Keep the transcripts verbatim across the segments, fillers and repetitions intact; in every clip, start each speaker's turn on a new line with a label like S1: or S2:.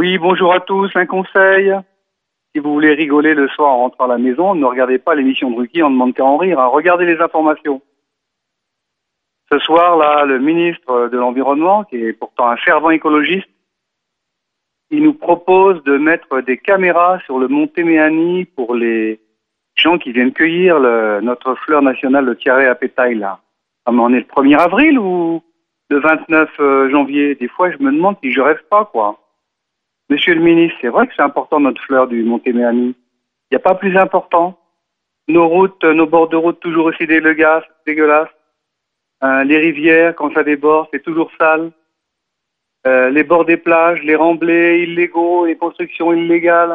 S1: Oui, bonjour à tous. Un conseil. Si vous voulez rigoler le soir en rentrant à la maison, ne regardez pas l'émission de Ruquier, on ne demande qu'à en rire. Hein. Regardez les informations. Ce soir, là, le ministre de l'Environnement, qui est pourtant un fervent écologiste, il nous propose de mettre des caméras sur le mont Téméani pour les gens qui viennent cueillir le, notre fleur nationale, le tiare à pétail, là. Ah, mais on est le premier avril ou le vingt-neuf janvier? Des fois, je me demande si je rêve pas, quoi. Monsieur le ministre, c'est vrai que c'est important notre fleur du mont Téméani. Il n'y a pas plus important. Nos routes, nos bords de route toujours aussi dégueulasses. dégueulasses. Euh, les rivières, quand ça déborde, c'est toujours sale. Euh, les bords des plages, les remblais illégaux, les constructions illégales.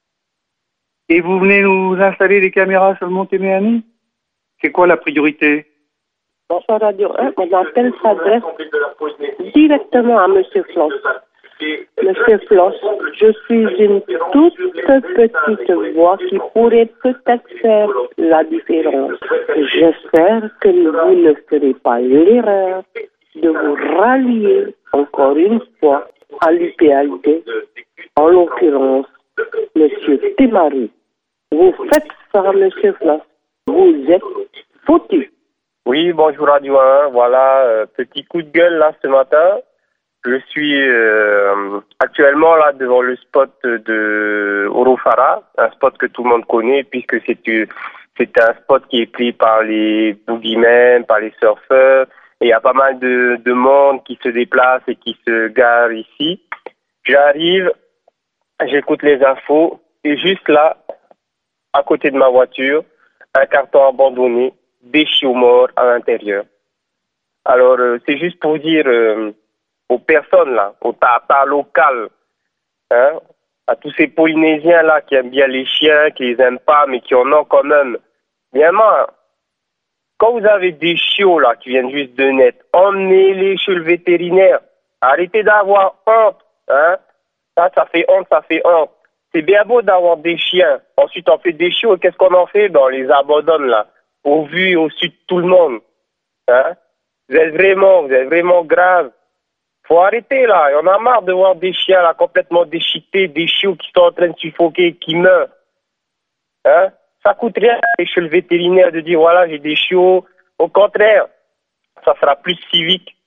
S1: Et vous venez nous installer des caméras sur le mont Téméani? C'est quoi la priorité?
S2: Bonsoir Radio un, mon appel s'adresse directement à Monsieur Floss. Monsieur Floss, je suis une toute petite voix qui pourrait peut-être faire la différence. J'espère que vous ne ferez pas l'erreur de vous rallier encore une fois à l'U P L D, en l'occurrence Monsieur Téméani. Vous faites ça, Monsieur Floss. Vous êtes foutu.
S3: Oui, bonjour Radio un. Voilà, euh, petit coup de gueule là ce matin. Je suis euh, actuellement là devant le spot de Orofara, un spot que tout le monde connaît puisque c'est c'est un spot qui est pris par les boogeymen, par les surfeurs. Et il y a pas mal de, de monde qui se déplace et qui se gare ici. J'arrive, j'écoute les infos et juste là, à côté de ma voiture, un carton abandonné, des chiots morts à l'intérieur. Alors, euh, c'est juste pour dire euh, aux personnes là, aux tatas locales, hein, à tous ces Polynésiens là qui aiment bien les chiens, qui les aiment pas, mais qui en ont quand même. Bien moi, quand vous avez des chiots là qui viennent juste de naître, emmenez-les chez le vétérinaire. Arrêtez d'avoir honte, hein. Ça, ça fait honte, ça fait honte. C'est bien beau d'avoir des chiens. Ensuite, on fait des chiots. Qu'est-ce qu'on en fait? Ben, on les abandonne là, au vu et au su de tout le monde. Hein? Vous êtes vraiment, vous êtes vraiment grave. Faut arrêter là. On a marre de voir des chiens là complètement déchiquetés, des chiots qui sont en train de suffoquer, qui meurent. Hein? Ça coûte rien d'aller chez le vétérinaire de dire voilà j'ai des chiots. Au contraire, ça sera plus civique.